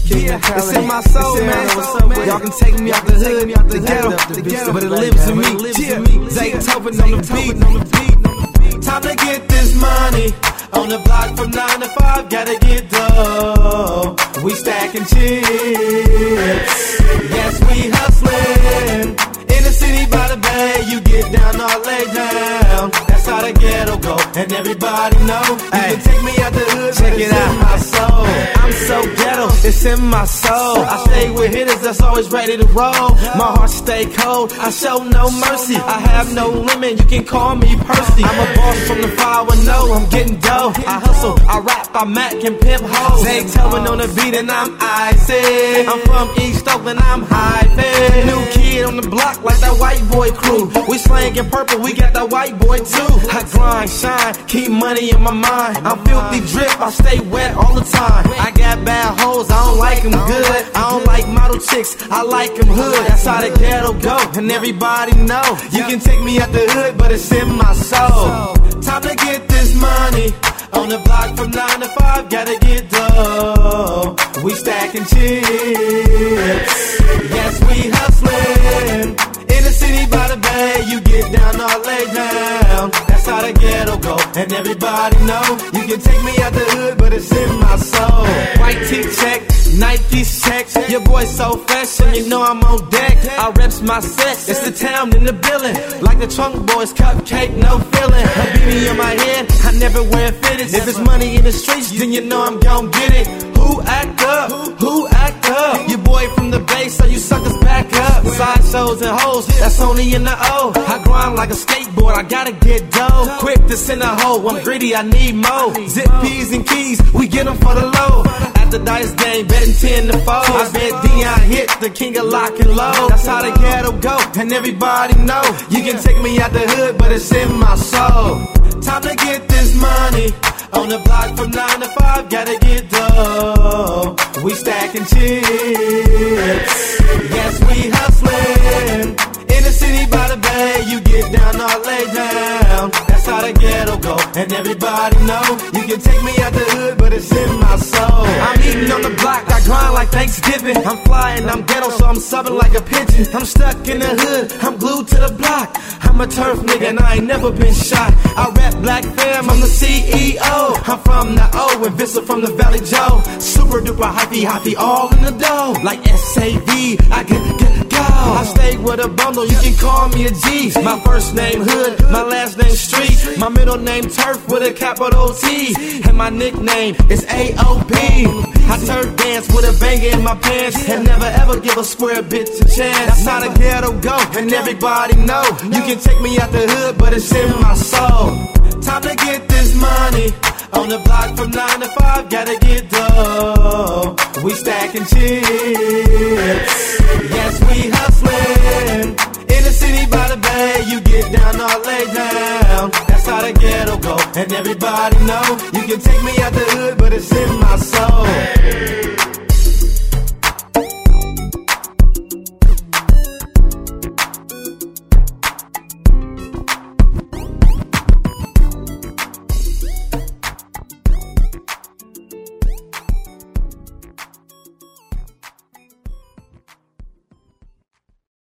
It's in my soul, man. Y'all can take me out the hood, the ghetto, but it lives in me. Zaytoven on the beat. Time to get this money. On the block from 9 to 5, gotta get dough. We stacking chips. Yes, we hustling. In the city by the bay, you get down or lay down. That's how the ghetto go, and everybody know. You can take me out the hood, check it out. In my soul. I'm so ghetto, it's in my soul. I stay with hitters that's always ready to roll. My heart stay cold, I show no mercy. I have no limit, you can call me Percy. I'm a boss from the 510, I'm getting dough. I hustle, I rap, I Mac and pimp hoes. Zaytoven on the beat and I'm icy. I'm from East Oakland, I'm hyping. New kid on the block like that white boy crew. We slangin' purple, we got that white boy too. I grind, shine, keep money in my mind. I'm filthy drip, I stay wet all the time. I got bad hoes, I don't like them good. I don't like model chicks, I like them hood. That's how the ghetto go, and everybody know. You can take me out the hood, but it's in my soul. Time to get this money. On the block from 9 to 5, gotta get dough. We stacking chips. Yes, we hustling. In the city by the bay, you get down or lay down. That's how the ghetto go, and everybody know. You can take me out the hood, but it's in my soul. White tee check, Nike checks. Your boy so fresh, and you know I'm on deck. I reps my set, it's the town in the building. Like the Trunk Boys, cupcake, no filling. A BB on my head, I never wear fitteds. If it's money in the streets, then you know I'm gon' get it. Who act up? Who act up? Your boy from the Bay, so you suckers back up. Side shows and hoes, that's only in the O. I grind like a skateboard, I gotta get dough. Quick to send a hoe, I'm greedy, I need more. Zip P's and keys, we get them for the low. At the dice game, betting 10 to 4. I bet Dion hit the king of lock and low. That's how the ghetto go, and everybody know. You can take me out the hood, but it's in my soul. Time to get this money. On the block from 9 to 5, gotta get dough. We stacking chips. Yes, we hustling. In the city by the bay, you get down or lay down. That's how the ghetto go, and everybody know. You can take me out the hood, but it's in my soul. I'm eating on the block, I grind like Thanksgiving. I'm flying, I'm ghetto, so I'm subbing like a pigeon. I'm stuck in the hood, I'm glued to the block. I'm a turf nigga and I ain't never been shot. I rap Black Fam, I'm the CEO. I'm from the O and Vista from the Valley Joe. Super duper hyphy, all in the dough. Like SAV, I get go. I stay with a bundle, you can call me a G. My first name Hood, my last name Street. My middle name Turf with a capital T. And my nickname is AOP. I turf dance with a banger in my pants. And never ever give a square bitch a chance. That's how the ghetto go, and everybody know. You can take me out the hood, but it's in my soul. Time to get this money. On the block from 9 to 5, gotta get dough. We stacking chips. Yes, we hustling. In the city by the bay, you get down or lay down. That's how the ghetto go, and everybody know. You can take me out the hood, but it's in my soul.